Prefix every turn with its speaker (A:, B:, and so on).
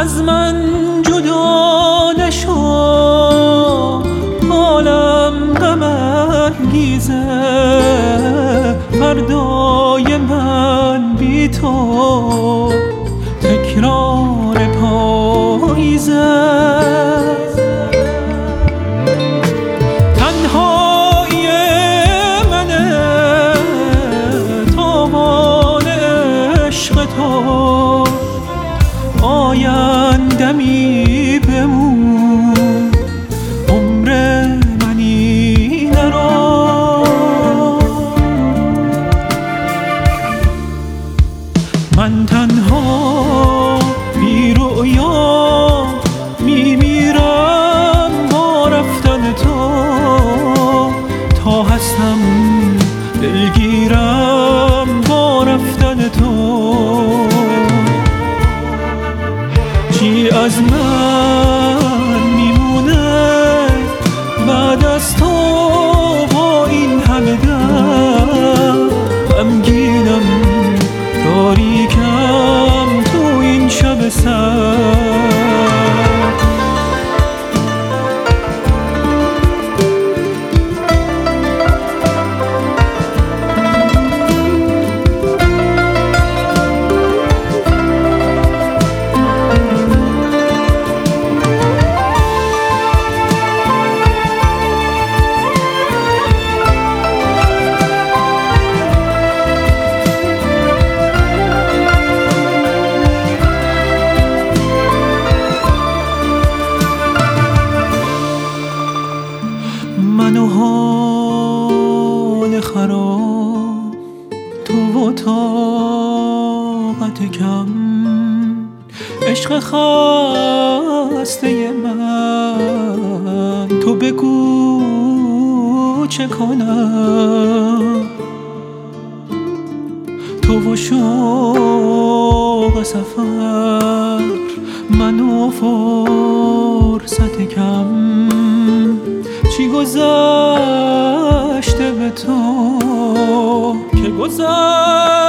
A: از من جدا نشو، حالم غم انگیزه، فردای من بی تو تکرار پاییزه. تنهایی منه تاوان عشق تو، آیندمی بمون عمر منی نرو. من تنها بی رویا میمیرم با رفتن تو، تا هستم دلگیرم با رفتن تو. چی از من میمونه بعد از تو با این همه دم؟ غمگینم تاریکم تو این شب سرد. من و حال خراب، تو و طاقت کم، عشق خسته من، تو بگو چه کنم؟ تو و شوق سفر، من و فرصت کم، چی گذشته به تو که گذشت